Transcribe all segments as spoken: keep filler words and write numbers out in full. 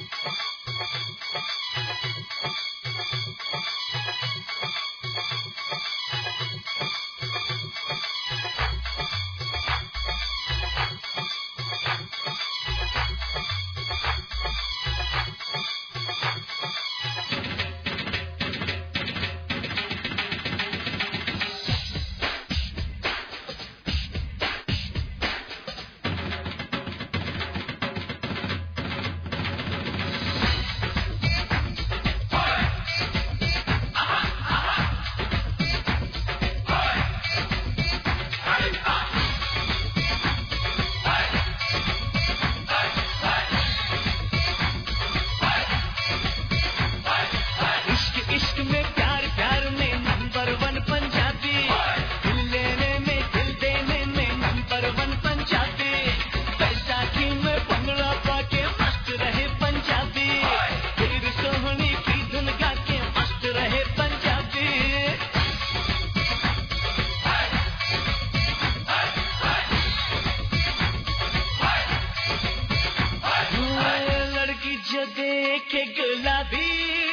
देखे गुलाबी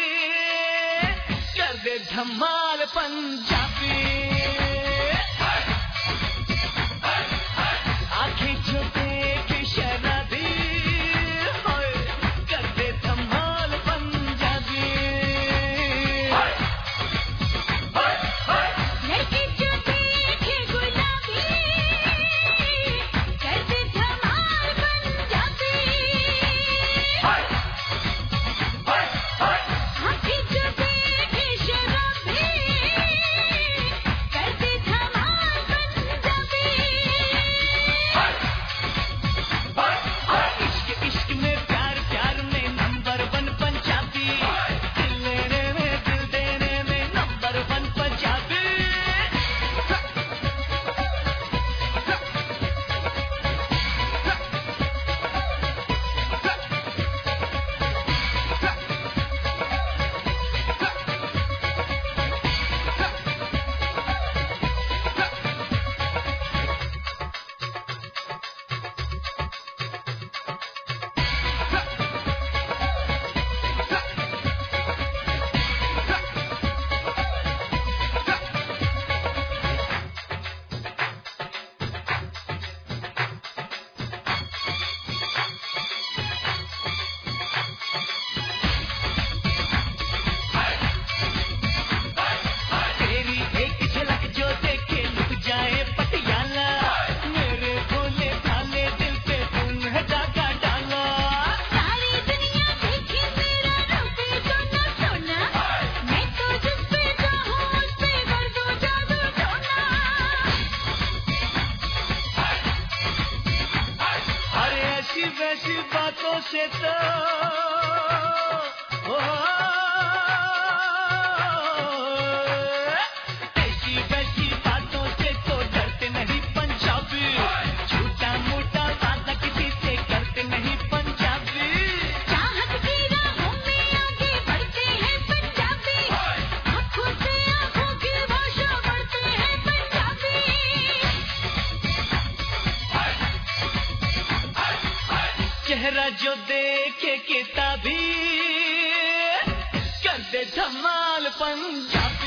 कर दे धमाल पंजाबी, आंखें जो देखे शराबी कर दे धमाल पंजाबी। लड़की जो देखे गुलाबी कर दे धमाल पंजाबी, आंखें जो देखे शराबी कर दे धमाल पंजाबी। इश्क इश्क में प्यार प्यार में नंबर वन पंजाबी, दिल लेने में दिल देने में नंबर वन पंजाबी। तेरी एक झलक जो देखे लुट जाए पटियाला, मेरे भोले भाले दिल पे तूने धागा डाला। सारी दुनिया देखे मेरा रूप सोना सोना, मैं तो जिस पे चाहूं उस पे कर दूं जादू टोना। अरे ऐसी वैसी बातों से तो ओ, ऐसी वैसी बातों से तो डरते नहीं पंजाबी, झूठा मूठा वादा किसी से करते नहीं पंजाबी। चाहत की राहों में आगे बढ़ते हैं पंजाबी, आंखों से आंखों की भाषा बढ़ते हैं पंजाबी। चेहरा जो देखे किताबी कर दे धमाल पंजाबी।